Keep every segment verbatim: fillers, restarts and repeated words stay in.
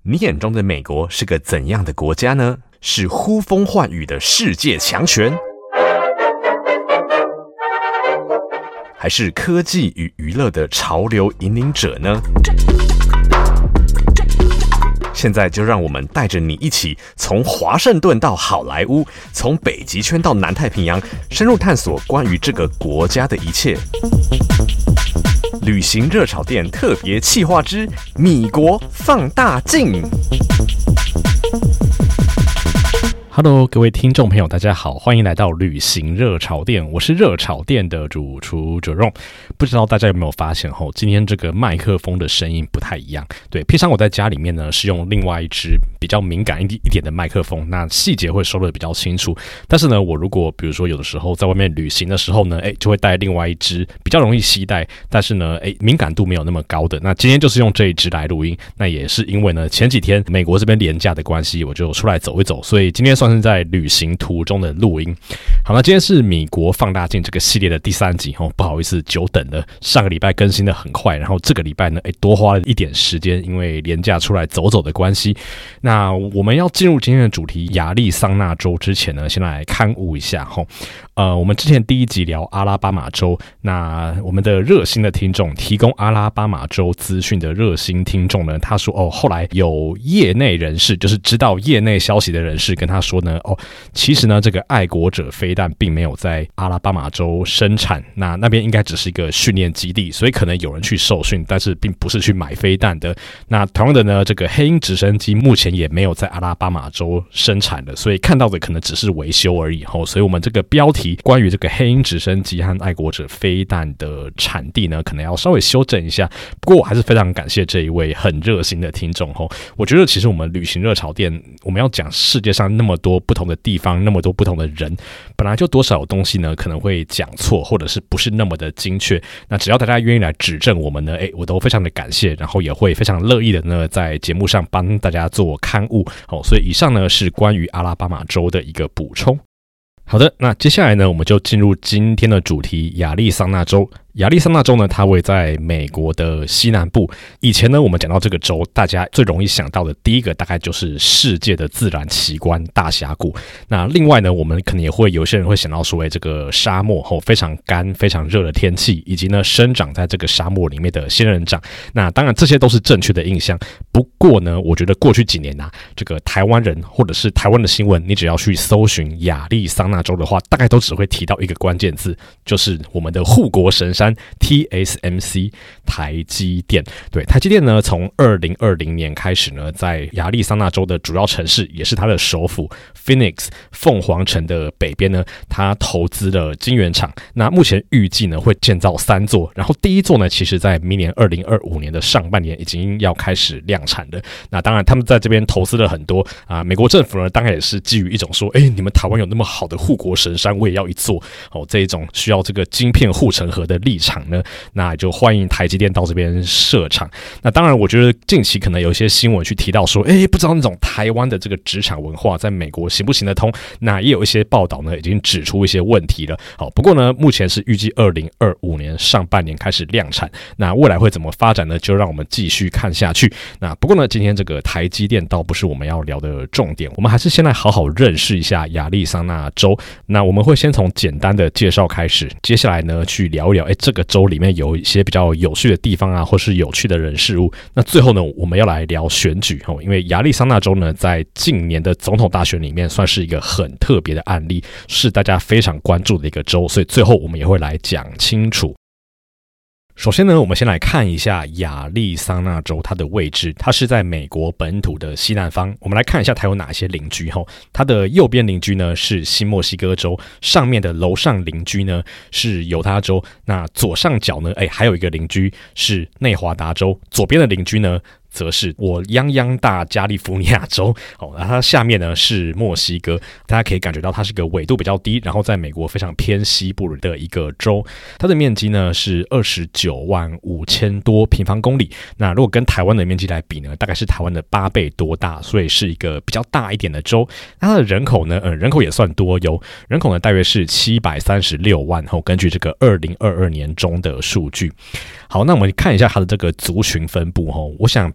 你眼中的美国是个怎样的国家呢？是呼风唤雨的世界强权，还是科技与娱乐的潮流引领者呢？现在就让我们带着你一起从华盛顿到好莱坞，从北极圈到南太平洋，深入探索关于这个国家的一切。旅行热炒店特别企划之米国放大镜。 Hello， 各位听众朋友，大家好，欢迎来到旅行热炒店，我是热炒店的主厨Jerome。不知道大家有没有发现吼，今天这个麦克风的声音不太一样。对，平常我在家里面呢是用另外一支比较敏感一点的麦克风，那细节会收得比较清楚。但是呢，我如果比如说有的时候在外面旅行的时候呢，哎，就会带另外一支比较容易携带，但是呢，哎，敏感度没有那么高的。那今天就是用这一支来录音。那也是因为呢，前几天美国这边连假的关系，我就出来走一走，所以今天算是在旅行途中的录音。好，那今天是米国放大镜这个系列的第三集哦，不好意思，久等了。上个礼拜更新的很快，然后这个礼拜呢，哎，多花了一点时间，因为连假出来走走的关系。那我们要进入今天的主题亚利桑那州之前呢，先来勘误一下哈。呃，我们之前第一集聊阿拉巴马州，那我们的热心的听众提供阿拉巴马州资讯的热心听众呢，他说哦，后来有业内人士，就是知道业内消息的人士跟他说呢，哦，其实呢，这个爱国者飞弹并没有在阿拉巴马州生产，那那边应该只是一个训练基地，所以可能有人去受训，但是并不是去买飞弹的。那同样的呢，这个黑鹰直升机目前也没有在阿拉巴马州生产的，所以看到的可能只是维修而已。所以我们这个标题关于这个黑鹰直升机和爱国者飞弹的产地呢，可能要稍微修正一下。不过我还是非常感谢这一位很热心的听众。我觉得其实我们旅行热炒店，我们要讲世界上那么多不同的地方，那么多不同的人，本来就多少有东西呢可能会讲错，或者是不是那么的精确。那只要大家愿意来指正我们呢，哎，我都非常的感谢，然后也会非常乐意的呢在节目上帮大家做勘误。哦，所以以上呢是关于阿拉巴马州的一个补充。好的，那接下来呢，我们就进入今天的主题亚利桑那州。亚利桑那州呢，它位在美国的西南部。以前呢，我们讲到这个州，大家最容易想到的第一个大概就是世界的自然奇观大峡谷。那另外呢，我们可能也会有些人会想到说，这个沙漠后非常干、非常热的天气，以及呢生长在这个沙漠里面的仙人掌。那当然这些都是正确的印象。不过呢，我觉得过去几年啊，这个台湾人或者是台湾的新闻，你只要去搜寻亚利桑那州的话，大概都只会提到一个关键字，就是我们的护国神山 T S M C 台积电。对，台积电呢，从二零二零年开始呢，在亚利桑那州的主要城市，也是它的首府 Phoenix 凤凰城的北边呢，它投资了晶圆厂。那目前预计呢会建造三座，然后第一座呢，其实在明年二零二五年的上半年已经要开始量产了。那当然，他们在这边投资了很多啊，美国政府呢，当然也是基于一种说，哎，你们台湾有那么好的护国神山，我也要一座哦，这一种需要这个晶片护城河的立场呢，那就欢迎台积电到这边设厂。那当然，我觉得近期可能有一些新闻去提到说，哎，不知道那种台湾的这个职场文化在美国行不行得通？那也有一些报道呢，已经指出一些问题了。好，不过呢，目前是预计二零二五年上半年开始量产。那未来会怎么发展呢？就让我们继续看下去。那不过呢，今天这个台积电倒不是我们要聊的重点，我们还是先来好好认识一下亚利桑那州。那我们会先从简单的介绍开始，接下来呢去聊一聊，哎，这个州里面有一些比较有趣的地方啊，或是有趣的人事物。那最后呢，我们要来聊选举哦，因为亚利桑那州呢，在近年的总统大选里面算是一个很特别的案例，是大家非常关注的一个州，所以最后我们也会来讲清楚。首先呢，我们先来看一下亚利桑那州它的位置，它是在美国本土的西南方。我们来看一下它有哪些邻居。它的右边邻居呢是新墨西哥州，上面的楼上邻居呢是犹他州，那左上角呢，哎，还有一个邻居是内华达州，左边的邻居呢则是我泱泱大加利福尼亚州。哦，那它下面呢是墨西哥，大家可以感觉到它是个纬度比较低，然后在美国非常偏西部的一个州。它的面积呢是二十九万五千多平方公里。那如果跟台湾的面积来比呢，大概是台湾的八倍多大，所以是一个比较大一点的州。那它的人口呢，呃，人口也算多，有人口呢大约是七百三十六万。后根据这个二零二二年中的数据。好，那我们看一下它的这个族群分布。我想比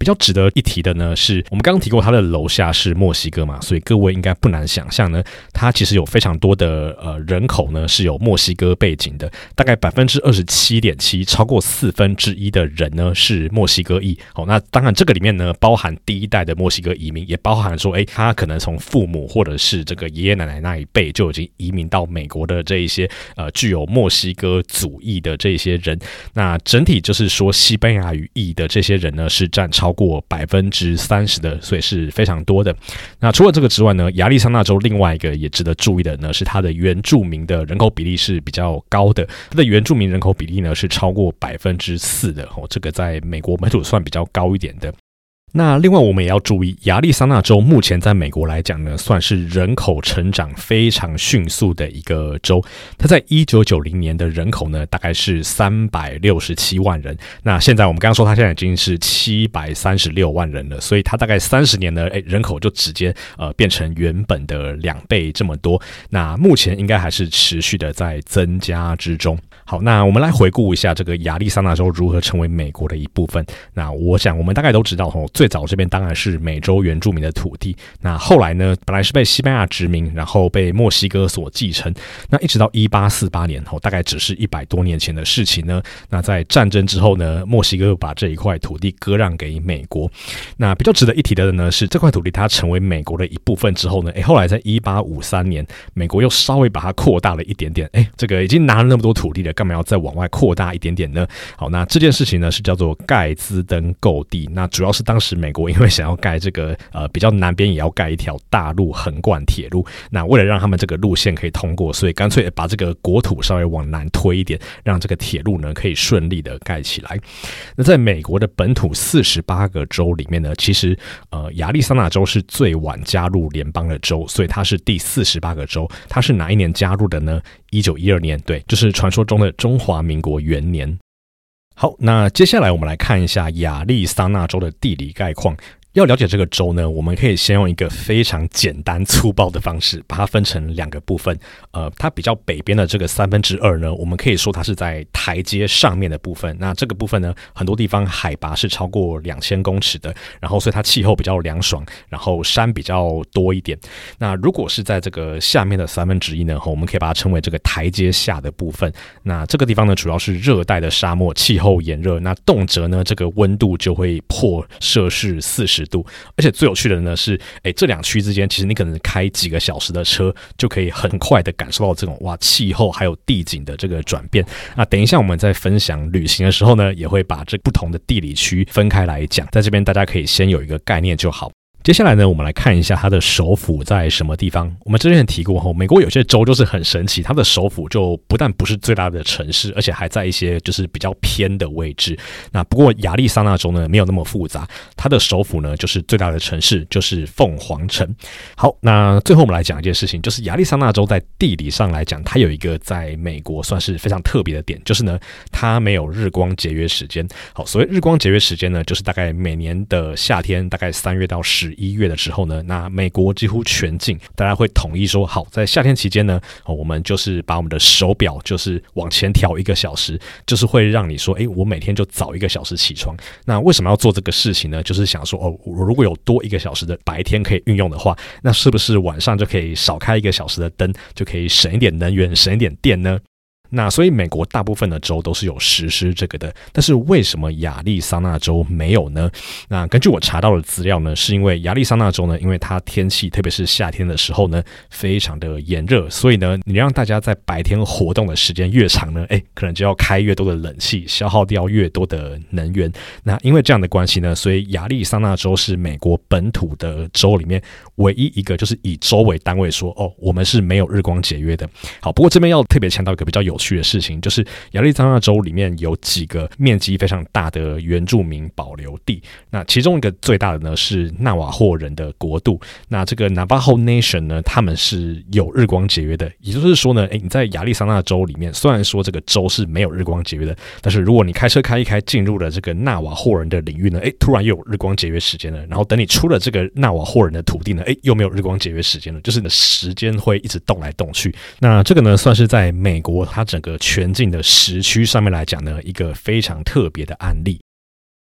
比较值得一提的呢，是我们刚刚提过它的楼下是墨西哥嘛，所以各位应该不难想象呢，它其实有非常多的呃人口呢是有墨西哥背景的，大概百分之二十七点七，超过四分之一的人呢是墨西哥裔。好，那当然这个里面呢包含第一代的墨西哥移民，也包含说，哎，他可能从父母或者是这个爷爷奶奶那一辈就已经移民到美国的这一些呃具有墨西哥族裔的这些人。那整体就是说西班牙语裔的这些人呢是占超过百分之三十的，所以是非常多的。那除了这个之外呢，亚利桑那州另外一个也值得注意的呢是它的原住民的人口比例是比较高的，它的原住民人口比例呢是超过百分之四的哦，这个在美国本土算比较高一点的。那另外我们也要注意，亚利桑那州目前在美国来讲呢，算是人口成长非常迅速的一个州。它在一九九零年的人口呢，大概是三百六十七万人。那现在我们刚刚说它现在已经是七百三十六万人了，所以它大概三十年呢，诶，人口就直接呃变成原本的两倍这么多。那目前应该还是持续的在增加之中。好，那我们来回顾一下这个亚利桑那州如何成为美国的一部分。那我想我们大概都知道哦，最早这边当然是美洲原住民的土地，那后来呢，本来是被西班牙殖民，然后被墨西哥所继承。那一直到一八四八年哦，大概只是一百多年前的事情呢。那在战争之后呢，墨西哥把这一块土地割让给美国。那比较值得一提的呢是，这块土地它成为美国的一部分之后呢，诶，后来在一八五三年，美国又稍微把它扩大了一点点。诶，这个已经拿了那么多土地了，干嘛要再往外扩大一点点呢？好，那这件事情呢是叫做盖兹登购地。那主要是当时美国因为想要盖这个呃比较南边也要盖一条大陆横贯铁路，那为了让他们这个路线可以通过，所以干脆把这个国土稍微往南推一点，让这个铁路呢可以顺利的盖起来。那在美国的本土四十八个州里面呢，其实呃亚利桑那州是最晚加入联邦的州，所以它是第四十八个州。它是哪一年加入的呢？一九一二年，对，就是传说中的中华民国元年。好，那接下来我们来看一下亚利桑那州的地理概况。要了解这个州呢，我们可以先用一个非常简单粗暴的方式把它分成两个部分。呃，它比较北边的这个三分之二呢，我们可以说它是在台阶上面的部分。那这个部分呢，很多地方海拔是超过两千公尺的，然后所以它气候比较凉爽，然后山比较多一点。那如果是在这个下面的三分之一呢，我们可以把它称为这个台阶下的部分。那这个地方呢，主要是热带的沙漠，气候炎热，那动辄呢，这个温度就会破摄氏四十度。而且最有趣的呢是，哎，这两区之间，其实你可能开几个小时的车，就可以很快的感受到这种哇气候还有地景的这个转变。那等一下我们在分享旅行的时候呢，也会把这不同的地理区分开来讲，在这边大家可以先有一个概念就好。接下来呢，我们来看一下它的首府在什么地方。我们之前提过后，美国有些州就是很神奇，它的首府就不但不是最大的城市，而且还在一些就是比较偏的位置。那不过亚利桑那州呢没有那么复杂，它的首府呢就是最大的城市，就是凤凰城。好，那最后我们来讲一件事情，就是亚利桑那州在地理上来讲，它有一个在美国算是非常特别的点，就是呢它没有日光节约时间。好，所谓日光节约时间呢，就是大概每年的夏天，大概三月到十一月的时候呢，那美国几乎全境大家会统一说，好，在夏天期间呢，我们就是把我们的手表就是往前调一个小时，就是会让你说，哎，我每天就早一个小时起床。那为什么要做这个事情呢？就是想说，哦，我如果有多一个小时的白天可以运用的话，那是不是晚上就可以少开一个小时的灯，就可以省一点能源，省一点电呢？那所以美国大部分的州都是有实施这个的，但是为什么亚利桑那州没有呢？那根据我查到的资料呢，是因为亚利桑那州呢，因为它天气特别是夏天的时候呢，非常的炎热，所以呢，你让大家在白天活动的时间越长呢，哎，可能就要开越多的冷气，消耗掉越多的能源。那因为这样的关系呢，所以亚利桑那州是美国本土的州里面唯一一个就是以州为单位说，哦，我们是没有日光节约的。好，不过这边要特别强调一个比较有趣的事情，就是亚利桑那州里面有几个面积非常大的原住民保留地，那其中一个最大的呢是纳瓦霍人的国度。那这个 Navajo Nation 呢，他们是有日光节约的，也就是说呢，诶，你在亚利桑那州里面，虽然说这个州是没有日光节约的，但是如果你开车开一开进入了这个纳瓦霍人的领域呢，诶，突然又有日光节约时间了，然后等你出了这个纳瓦霍人的土地呢，诶，又没有日光节约时间了，就是你的时间会一直动来动去。那这个呢，算是在美国它整个全境的时区上面来讲呢，一个非常特别的案例。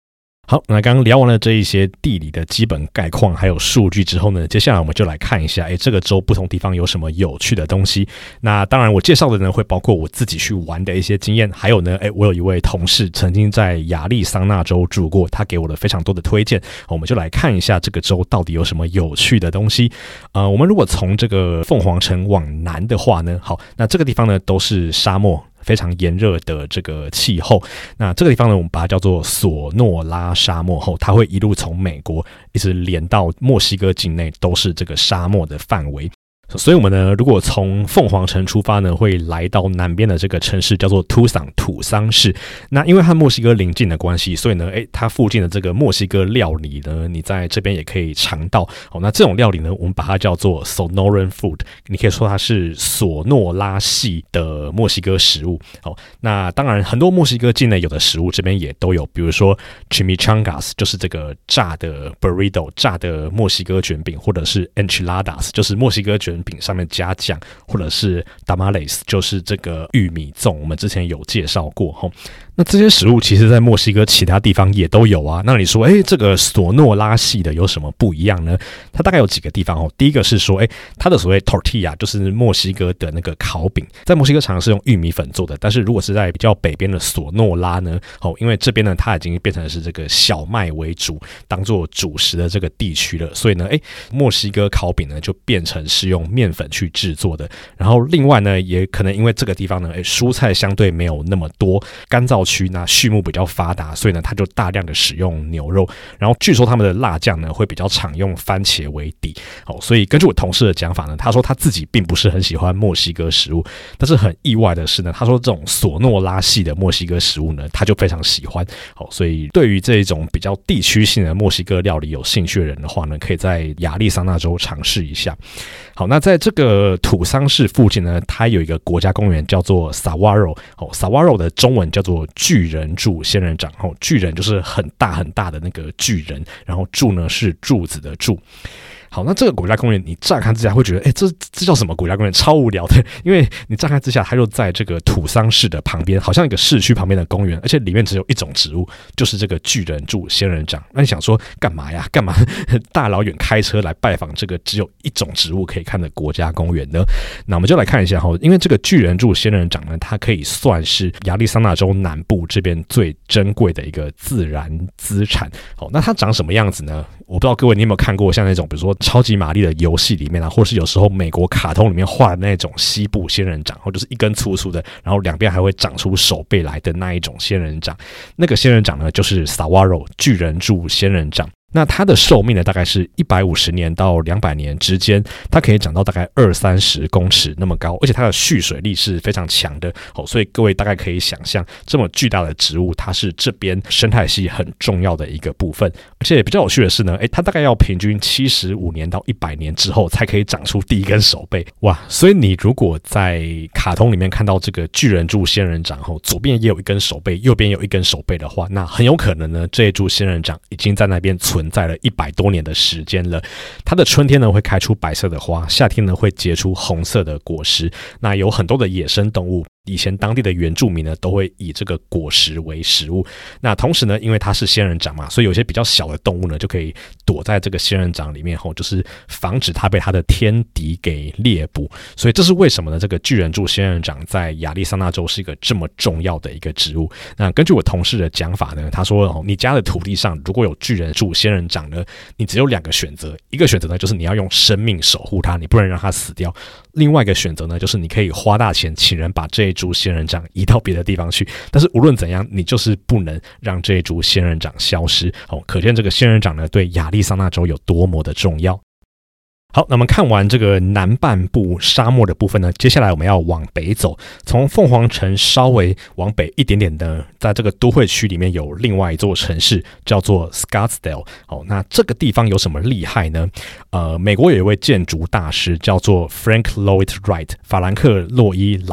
好，那刚刚聊完了这一些地理的基本概况还有数据之后呢，接下来我们就来看一下诶这个州不同地方有什么有趣的东西。那当然我介绍的呢会包括我自己去玩的一些经验，还有呢诶我有一位同事曾经在亚利桑那州住过，他给我了非常多的推荐。我们就来看一下这个州到底有什么有趣的东西。呃，我们如果从这个凤凰城往南的话呢，好，那这个地方呢都是沙漠，非常炎热的这个气候。那这个地方呢，我们把它叫做索诺拉沙漠后，它会一路从美国一直连到墨西哥境内，都是这个沙漠的范围。所以我们呢，如果从凤凰城出发呢，会来到南边的这个城市叫做图桑土桑市。那因为和墨西哥邻近的关系，所以呢，诶，它附近的这个墨西哥料理呢，你在这边也可以尝到。哦，那这种料理呢，我们把它叫做 Sonoran food， 你可以说它是索诺拉系的墨西哥食物。哦，那当然很多墨西哥境内有的食物这边也都有，比如说 Chimichangas， 就是这个炸的 burrito， 炸的墨西哥卷饼，或者是 Enchiladas， 就是墨西哥卷饼上面加酱，或者是 tamales， 就是这个玉米粽，我们之前有介绍过齁。那这些食物其实在墨西哥其他地方也都有啊。那你说，诶，这个索诺拉系的有什么不一样呢？它大概有几个地方齁。第一个是说，诶，它的所谓 tortilla 就是墨西哥的那个烤饼，在墨西哥常常是用玉米粉做的，但是如果是在比较北边的索诺拉呢，齁，因为这边呢它已经变成是这个小麦为主，当做主食的这个地区了，所以呢，诶，墨西哥烤饼呢就变成是用面粉去制作的。然后另外呢，也可能因为这个地方呢，诶，蔬菜相对没有那么多，干燥区那畜牧比较发达，所以呢，它就大量的使用牛肉。然后据说他们的辣酱呢，会比较常用番茄为底。好，所以根据我同事的讲法呢，他说他自己并不是很喜欢墨西哥食物，但是很意外的是呢，他说这种索诺拉系的墨西哥食物呢，他就非常喜欢。好，所以对于这种比较地区性的墨西哥料理有兴趣的人的话呢，可以在亚利桑那州尝试一下。好，那在这个土桑市附近呢，它有一个国家公园叫做 Saguaro。哦 ，Saguaro 的中文叫做巨人柱仙人掌。哦，巨人就是很大很大的那个巨人，然后柱呢是柱子的柱。好，那这个国家公园你乍看之下会觉得，哎，这这叫什么国家公园？超无聊的，因为你乍看之下，它就在这个土桑市的旁边，好像一个市区旁边的公园，而且里面只有一种植物，就是这个巨人柱仙人掌。那你想说干嘛呀？干嘛大老远开车来拜访这个只有一种植物可以看的国家公园呢？那我们就来看一下哈，因为这个巨人柱仙人掌呢，它可以算是亚利桑那州南部这边最珍贵的一个自然资产。好，那它长什么样子呢？我不知道各位你有没有看过像那种比如说超级玛丽的游戏里面啊，或是有时候美国卡通里面画的那种西部仙人掌，或者是一根粗粗的，然后两边还会长出手背来的那一种仙人掌。那个仙人掌呢，就是 Saguaro 巨人柱仙人掌。那它的寿命呢，大概是一百五十年到两百年之间，它可以长到大概二三十公尺那么高，而且它的蓄水力是非常强的。哦，所以各位大概可以想象，这么巨大的植物，它是这边生态系很重要的一个部分。而且比较有趣的是呢，诶，它大概要平均七十五年到一百年之后，才可以长出第一根手背。哇！所以你如果在卡通里面看到这个巨人柱仙人掌后，左边也有一根手背，右边有一根手背的话，那很有可能呢，这一株仙人掌已经在那边存存在了一百多年的时间了。它的春天呢会开出白色的花，夏天呢会结出红色的果实。那有很多的野生动物，以前当地的原住民呢都会以这个果实为食物。那同时呢，因为它是仙人掌嘛，所以有些比较小的动物呢就可以躲在这个仙人掌里面后，就是防止它被它的天敌给猎捕。所以这是为什么呢？这个巨人柱仙人掌在亚利桑那州是一个这么重要的一个植物。那根据我同事的讲法呢，他说哦，你家的土地上如果有巨人柱仙人掌呢，你只有两个选择，一个选择呢就是你要用生命守护它，你不能让它死掉；另外一个选择呢就是你可以花大钱请人把这一株仙人掌移到别的地方去，但是无论怎样，你就是不能让这一株仙人掌消失。哦，可见这个仙人掌呢对亚利桑那州有多么的重要。好，那么看完这个南半部沙漠的部分呢，接下来我们要往北走，从凤凰城稍微往北一点点的，在这个都会区里面有另外一座城市叫做 Scottsdale。哦，那这个地方有什么厉害呢？呃，美国有一位建筑大师叫做 Frank Lloyd Wright， 法兰克·洛伊·莱特。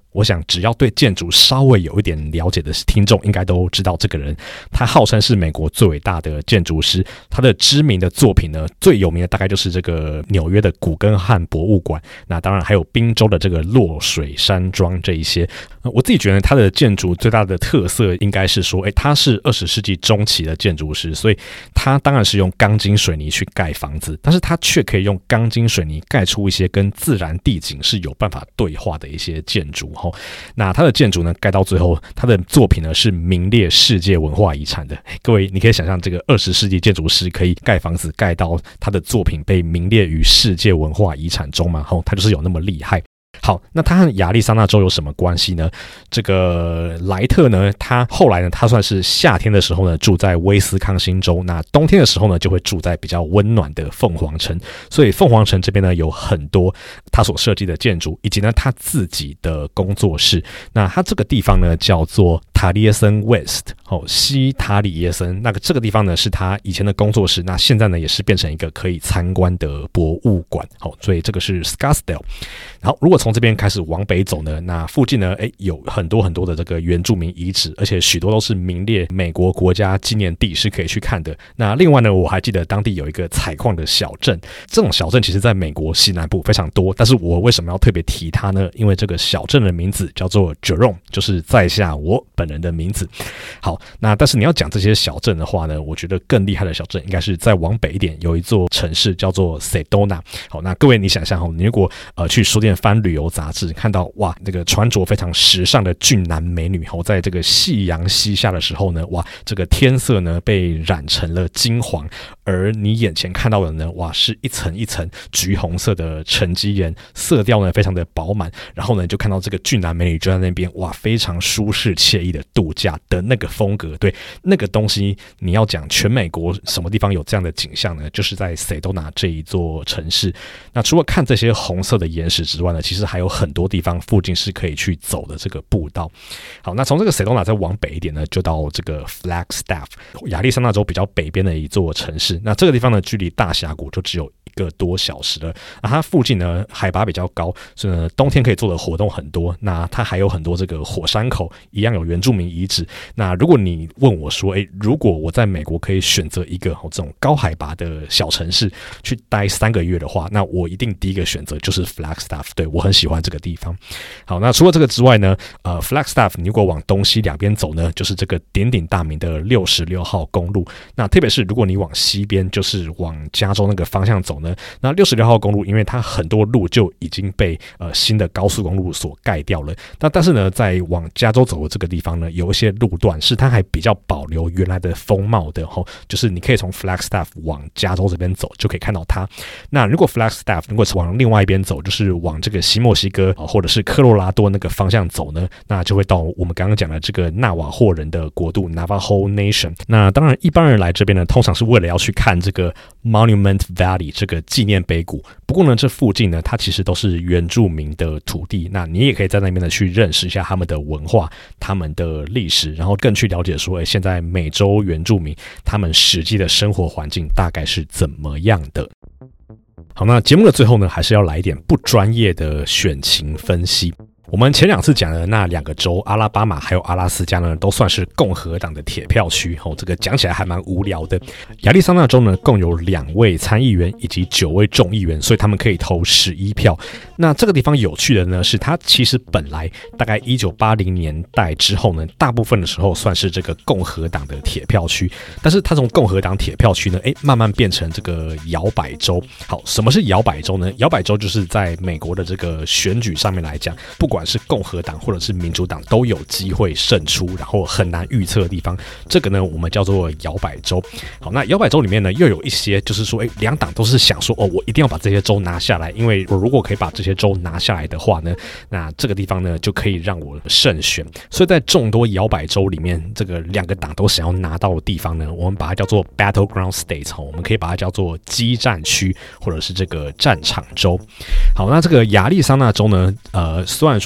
我想只要对建筑稍微有一点了解的听众应该都知道这个人，他号称是美国最伟大的建筑师，他的知名的作品呢，最有名的大概就是这个纽约的古根汉博物馆，那当然还有宾州的这个落水山庄这一些。我自己觉得他的建筑最大的特色应该是说，诶，他是二十世纪中期的建筑师，所以他当然是用钢筋水泥去盖房子，但是他却可以用钢筋水泥盖出一些跟自然地景是有办法对话的一些建筑。那他的建筑呢，盖到最后，他的作品呢是名列世界文化遗产的。各位，你可以想象这个二十世纪建筑师可以盖房子盖到他的作品被名列于世界文化遗产中吗？他就是有那么厉害。好，那他和亚利桑那州有什么关系呢？这个莱特呢，他后来呢，他算是夏天的时候呢住在威斯康星州，那冬天的时候呢就会住在比较温暖的凤凰城。所以凤凰城这边呢有很多他所设计的建筑，以及呢他自己的工作室。那他这个地方呢叫做塔里耶森 West 哦，西塔里耶森。那个这个地方呢是他以前的工作室，那现在呢也是变成一个可以参观的博物馆。好，所以这个是 Scottsdale。然后如果从这边开始往北走呢，那附近呢，诶，有很多很多的这个原住民遗址，而且许多都是名列美国国家纪念地，是可以去看的。那另外呢，我还记得当地有一个采矿的小镇，这种小镇其实在美国西南部非常多，但是我为什么要特别提它呢？因为这个小镇的名字叫做 Jerome， 就是在下我本人的名字。好，那但是你要讲这些小镇的话呢，我觉得更厉害的小镇应该是再往北一点，有一座城市叫做 Sedona。好，那各位你想象哦，你如果呃去书店翻旅游杂志，看到哇，这个穿着非常时尚的俊男美女，哦，在这个夕阳西下的时候呢，哇，这个天色呢被染成了金黄，而你眼前看到的呢，哇，是一层一层橘红色的沉积岩，色调呢非常的饱满，然后呢就看到这个俊男美女就在那边，哇，非常舒适惬意的度假的那个风格。对，那个东西你要讲全美国什么地方有这样的景象呢？就是在 Sedona 这一座城市。那除了看这些红色的岩石之外呢，其实还有很多地方附近是可以去走的这个步道。好，那从这个 Sedona 再往北一点呢，就到这个 Flagstaff， 亚利桑那州比较北边的一座城市。那这个地方呢，距离大峡谷就只有一个多小时了。那它附近呢，海拔比较高，所以呢，冬天可以做的活动很多。那它还有很多这个火山口，一样有原住民遗址。那如果你问我说，诶，如果我在美国可以选择一个这种高海拔的小城市去待三个月的话，那我一定第一个选择就是 Flagstaff。对，我很喜欢这个地方。好，那除了这个之外呢，呃 ，Flagstaff 你如果往东西两边走呢，就是这个鼎鼎大名的六十六号公路。那特别是如果你往西边，就是往加州那个方向走呢，那六十六号公路因为它很多路就已经被呃新的高速公路所盖掉了。那但是呢，在往加州走的这个地方呢，有一些路段是它还比较保留原来的风貌的，吼，就是你可以从 Flagstaff 往加州这边走就可以看到它。那如果 Flagstaff 如果是往另外一边走，就是往这个西墨西哥或者是科罗拉多那个方向走呢，那就会到我们刚刚讲的这个纳瓦霍人的国度 Navajo Nation。那当然一般人来这边呢，通常是为了要去看这个 Monument Valley 这个纪念碑谷。不过呢，这附近呢，它其实都是原住民的土地，那你也可以在那边呢去认识一下他们的文化、他们的历史，然后更去了解说，哎，现在美洲原住民他们实际的生活环境大概是怎么样的。好，那节目的最后呢，还是要来一点不专业的选情分析。我们前两次讲的那两个州，阿拉巴马还有阿拉斯加呢，都算是共和党的铁票区。哦，这个讲起来还蛮无聊的。亚利桑那州呢，共有两位参议员以及九位众议员，所以他们可以投十一票。那这个地方有趣的呢，是它其实本来大概一九八零年代之后呢，大部分的时候算是这个共和党的铁票区，但是它从共和党铁票区呢，哎，慢慢变成这个摇摆州。好，什么是摇摆州呢？摇摆州就是在美国的这个选举上面来讲，不管不管是共和党或者是民主党都有机会胜出，然后很难预测的地方，这个呢我们叫做摇摆州。好，那摇摆州里面呢又有一些就是说，哎，两党都是想说，哦，我一定要把这些州拿下来，因为我如果可以把这些州拿下来的话呢，那这个地方呢就可以让我胜选。所以在众多摇摆州里面，这个两个党都想要拿到的地方呢，我们把它叫做 battleground states， 我们可以把它叫做激战区或者是这个战场州。好，那这个亚利桑那州呢，呃，虽然说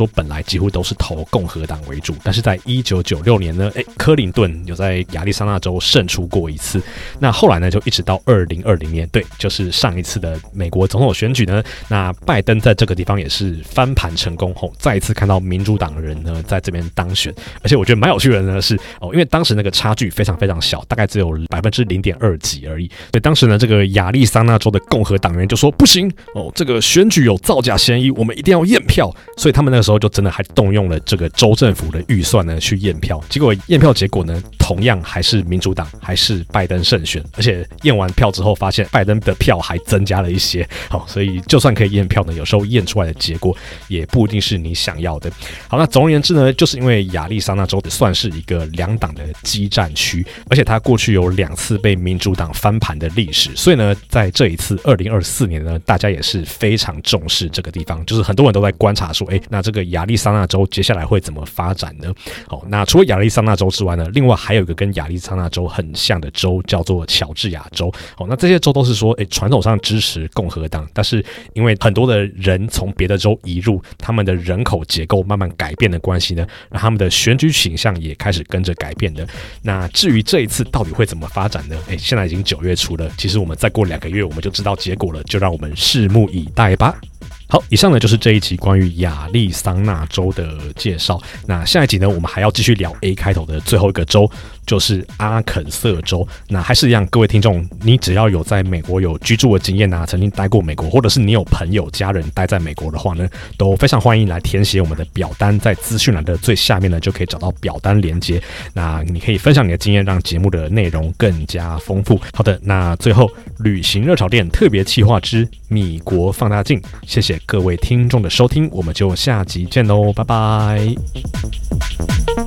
说本来几乎都是投共和党为主，但是在一九九六年呢，诶，克林顿有在亚利桑那州胜出过一次。那后来呢，就一直到二零二零年，对，就是上一次的美国总统选举呢，那拜登在这个地方也是翻盘成功后，再一次看到民主党的人呢在这边当选。而且我觉得蛮有趣的呢是哦，因为当时那个差距非常非常小，大概只有百分之零点二几而已。所以当时呢，这个亚利桑那州的共和党员就说不行哦，这个选举有造假嫌疑，我们一定要验票。所以他们那个时候就真的还动用了这个州政府的预算呢去验票。结果验票结果呢，同样还是民主党，还是拜登胜选。而且验完票之后，发现拜登的票还增加了一些。好，所以就算可以验票呢，有时候验出来的结果也不一定是你想要的。好，那总而言之呢，就是因为亚利桑那州算是一个两党的激战区，而且它过去有两次被民主党翻盘的历史，所以呢，在这一次二零二四年呢，大家也是非常重视这个地方，就是很多人都在观察说，哎，那这个亚利桑那州接下来会怎么发展呢？好，那除了亚利桑那州之外呢，另外还有一个跟亚利桑那州很像的州叫做乔治亚州。好，那这些州都是说，哎，传统上支持共和党，但是因为很多的人从别的州移入，他们的人口结构慢慢改变的关系呢，让他们的选举倾向也开始跟着改变的。那至于这一次到底会怎么发展呢？哎，现在已经九月初了，其实我们再过两个月我们就知道结果了，就让我们拭目以待吧。好，以上呢就是这一集关于亚利桑那州的介绍。那下一集呢，我们还要继续聊 A 开头的最后一个州，就是阿肯色州。那还是一样，各位听众，你只要有在美国有居住的经验啊，曾经待过美国，或者是你有朋友家人待在美国的话呢，都非常欢迎来填写我们的表单，在资讯栏的最下面呢就可以找到表单连结。那你可以分享你的经验，让节目的内容更加丰富。好的，那最后旅行热炒店特别企划之米国放大镜，谢谢各位听众的收听，我们就下集见喽，拜拜。